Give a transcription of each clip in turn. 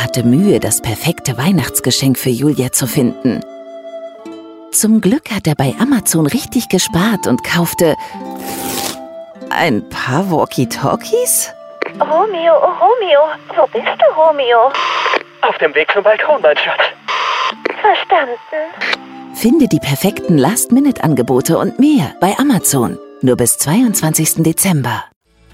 hatte Mühe, das perfekte Weihnachtsgeschenk für Julia zu finden. Zum Glück hat er bei Amazon richtig gespart und kaufte ein paar Walkie-Talkies? Romeo, wo bist du, Romeo? Auf dem Weg zum Balkon, mein Schatz. Verstanden. Finde die perfekten Last-Minute-Angebote und mehr bei Amazon. Nur bis 22. Dezember.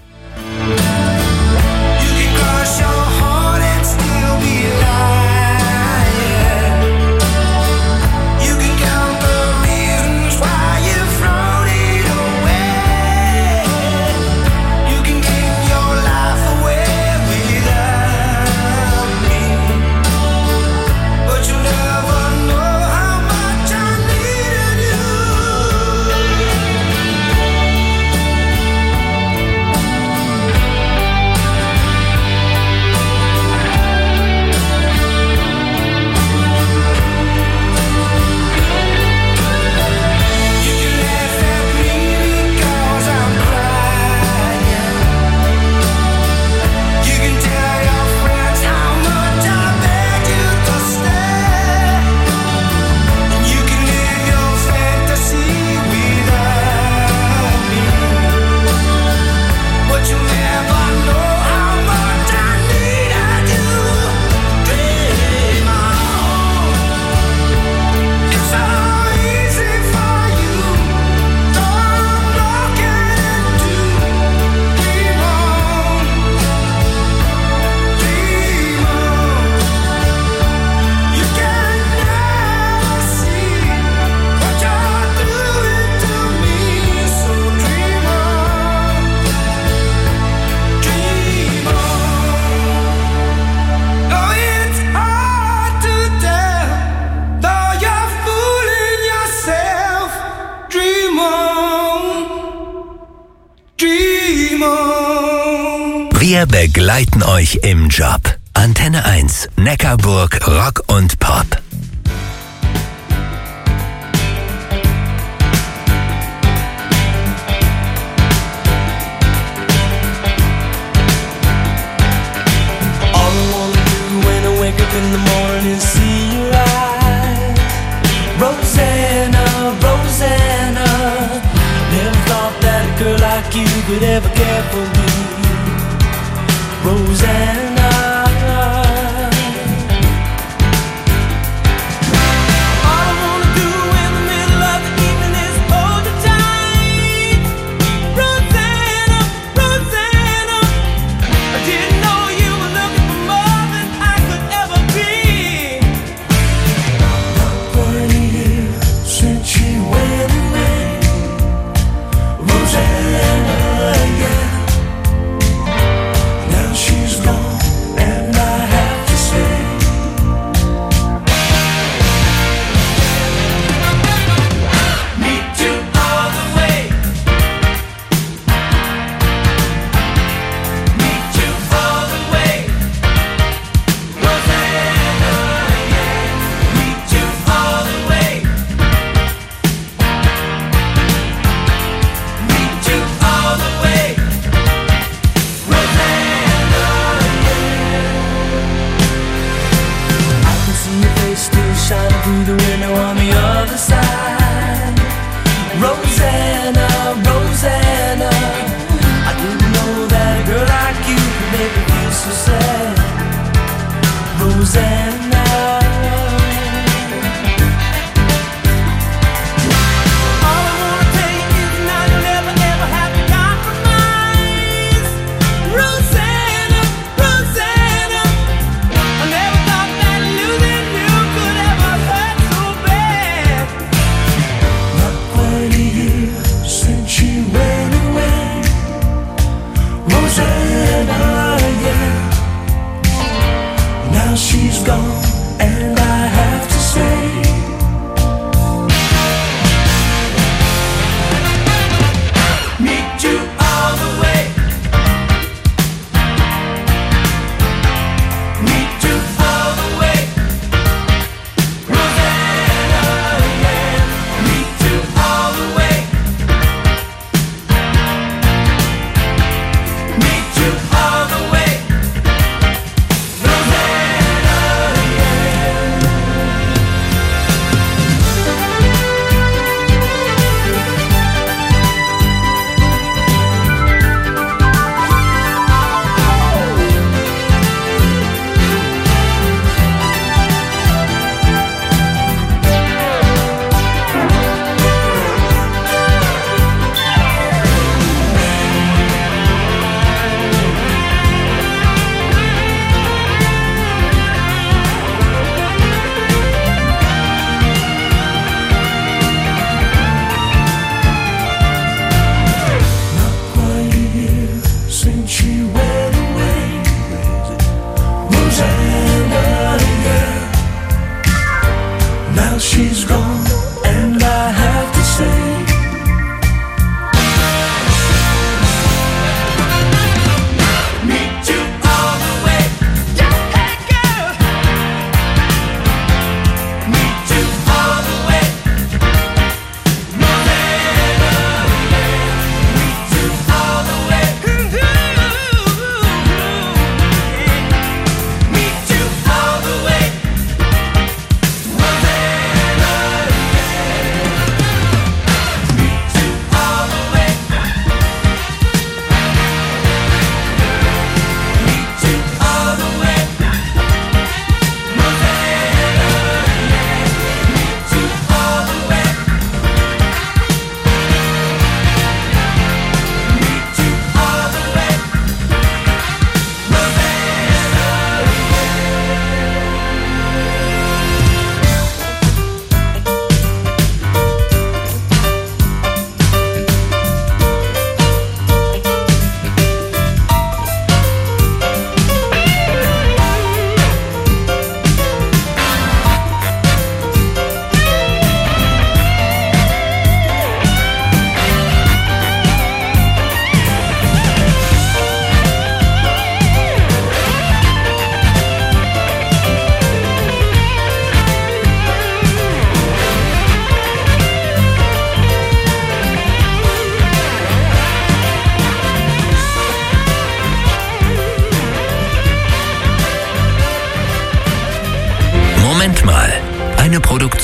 Wir begleiten euch im Job. Antenne 1, Neckarburg, Rock und Pop. Could ever care for me, Rosanna. All I wanna do in the middle of the evening is hold you tight, Rosanna, Rosanna. I didn't know you were looking for more than I could ever be. For a year since she went away, Rosanna. Now she's gone.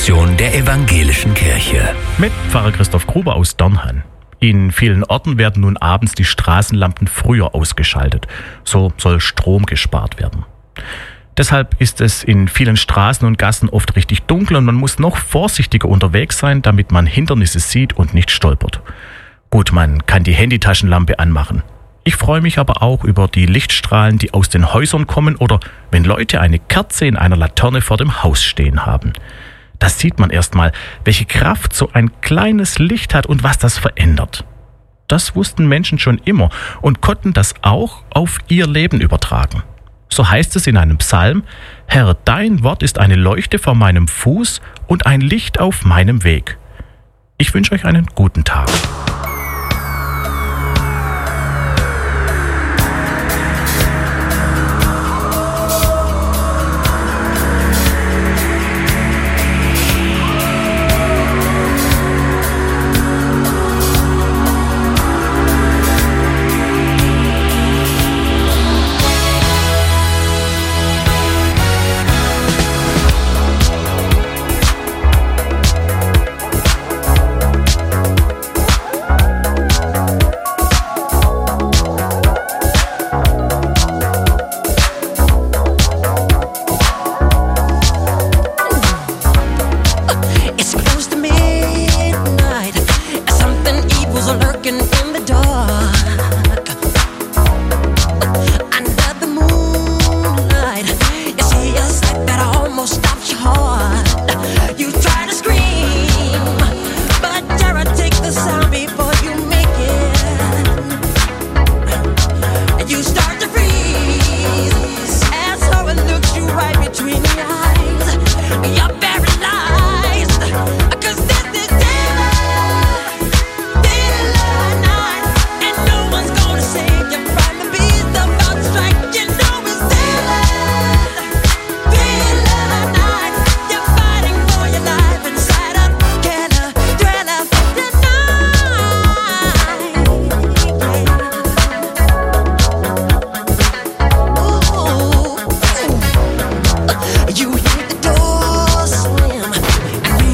Produktion der Evangelischen Kirche. Mit Pfarrer Christoph Gruber aus Dörnhan. In vielen Orten werden nun abends die Straßenlampen früher ausgeschaltet. So soll Strom gespart werden. Deshalb ist es in vielen Straßen und Gassen oft richtig dunkel und man muss noch vorsichtiger unterwegs sein, damit man Hindernisse sieht und nicht stolpert. Gut, man kann die Handytaschenlampe anmachen. Ich freue mich aber auch über die Lichtstrahlen, die aus den Häusern kommen oder wenn Leute eine Kerze in einer Laterne vor dem Haus stehen haben. Da sieht man erstmal, welche Kraft so ein kleines Licht hat und was das verändert. Das wussten Menschen schon immer und konnten das auch auf ihr Leben übertragen. So heißt es in einem Psalm: Herr, dein Wort ist eine Leuchte vor meinem Fuß und ein Licht auf meinem Weg. Ich wünsche euch einen guten Tag.